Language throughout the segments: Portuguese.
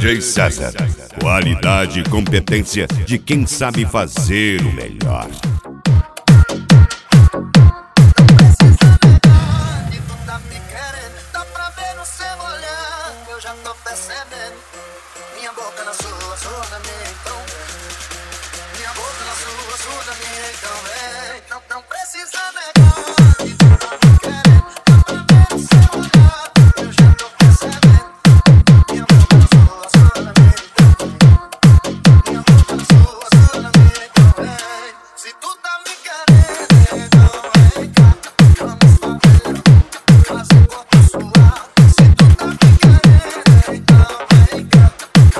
DJ César. Qualidade e competência de quem sabe fazer o melhor. Minha boca na sua na minha, então. Minha boca na sua na minha, então. Não precisa negar que tu tá me querendo. Dá pra ver no seu olhar, eu já tô percebendo. Minha boca na sua na minha, então. Minha boca na sua na minha, então. Se tu tá me querendo, então vem cá. Vamos fazer o corpo suar. Se tu tá me querendo, então vem cá.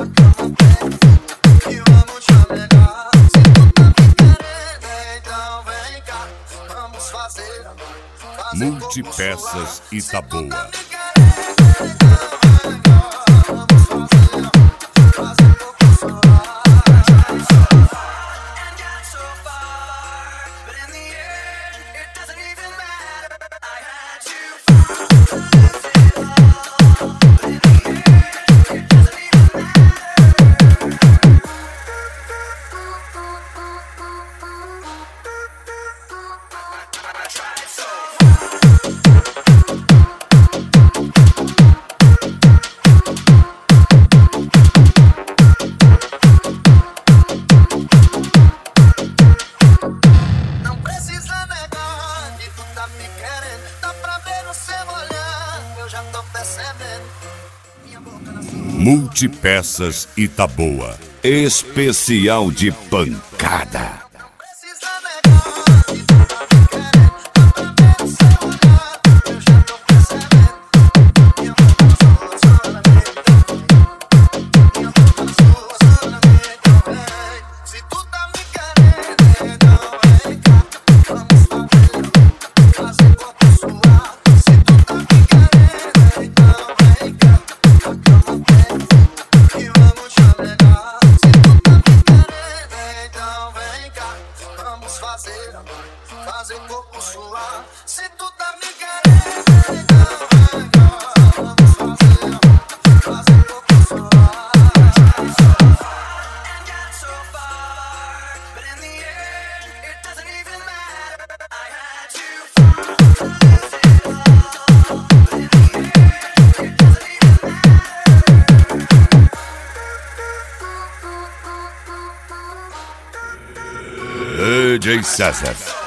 Multipeças Itaboa. Multipeças Itaboa. Especial de pancada. Fazer o corpo suar. Se tu tá me querendo, então vamos fazer o corpo suar. And got so far, but in the end, it doesn't even matter. I had you but in the end, it doesn't even matter. DJ César.